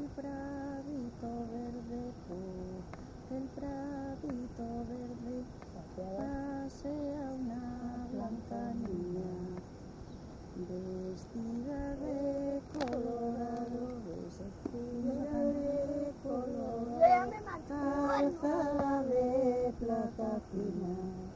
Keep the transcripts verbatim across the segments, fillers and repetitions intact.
el pradito verde, por el pradito verde, pasea una blanca niña, vestida de colorado, vestida de colorado, calzada de plata fina,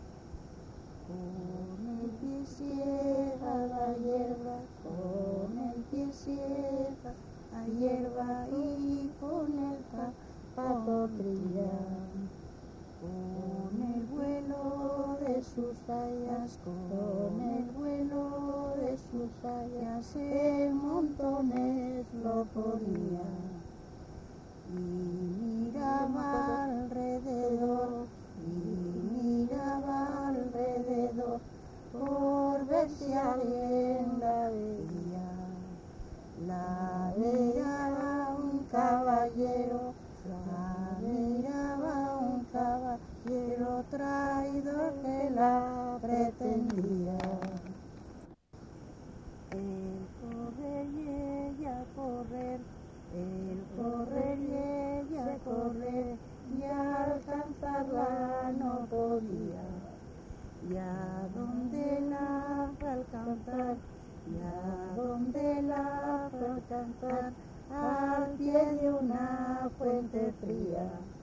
con el pie ciega la hierba, con el pie ciega la hierba y con el zapato trilla, con el vuelo de sus sayas, con el vuelo de sus sayas en montones lo ponía y miraba alrededor, y miraba alrededor por ver si alguien la veía. La miraba un caballero, la miraba un caballero traidor que la pretendía. El correr y ella correr, el correr y ella correr, y alcanzarla no podía. Y a donde la fue a alcanzar, y a donde la fue a alcanzar, al pie de una fuente fría.